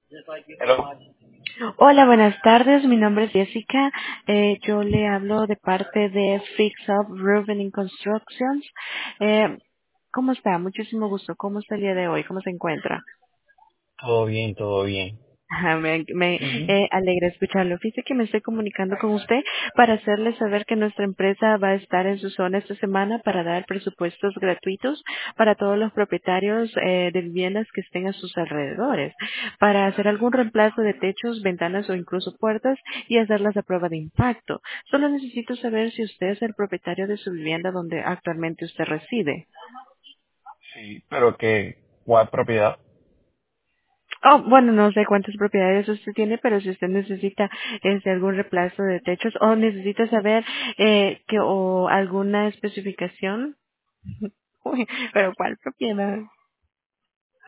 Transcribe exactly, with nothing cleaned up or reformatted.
Hello. Hola, buenas tardes. Mi nombre es Jessica. Eh, yo le hablo de parte de Fix Up Roofing and Constructions. Eh, ¿Cómo está? Muchísimo gusto. ¿Cómo está el día de hoy? ¿Cómo se encuentra? Todo bien, todo bien. Ajá, Me, me Ujú. eh, alegra escucharlo. Fíjese que me estoy comunicando con usted para hacerle saber que nuestra empresa va a estar en su zona esta semana para dar presupuestos gratuitos para todos los propietarios eh, de viviendas que estén a sus alrededores, para hacer algún reemplazo de techos, ventanas o incluso puertas y hacerlas a prueba de impacto. Solo necesito saber si usted es el propietario de su vivienda donde actualmente usted reside. Sí, pero que, ¿cuál propiedad? Oh, bueno, no sé cuántas propiedades usted tiene, pero si usted necesita este, algún reemplazo de techos o necesita saber eh, que o alguna especificación, uy, pero ¿cuál propiedad?